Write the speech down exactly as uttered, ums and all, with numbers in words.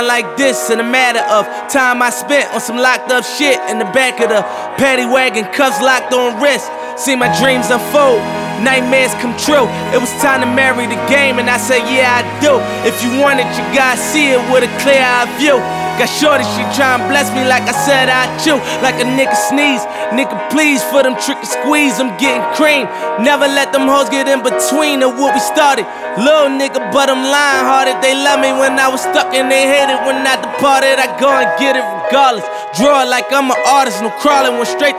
like this in a matter of time I spent on some locked up shit in the back of the paddy wagon, cuffs locked on wrist. See my dreams unfold, nightmares come true. It was time to marry the game, and I said, yeah, I do. If you want it, you gotta see it with a clear eye view. Got shorty, she tryin' bless me like I said I chew. Like a nigga sneeze, nigga please for them trick and squeeze, I'm getting cream. Never let them hoes get in between of what we started. Little nigga, but I'm lying hearted. They love me when I was stuck and they hated when I departed. I go and get it regardless. Draw it like I'm an artist, no crawling, went straight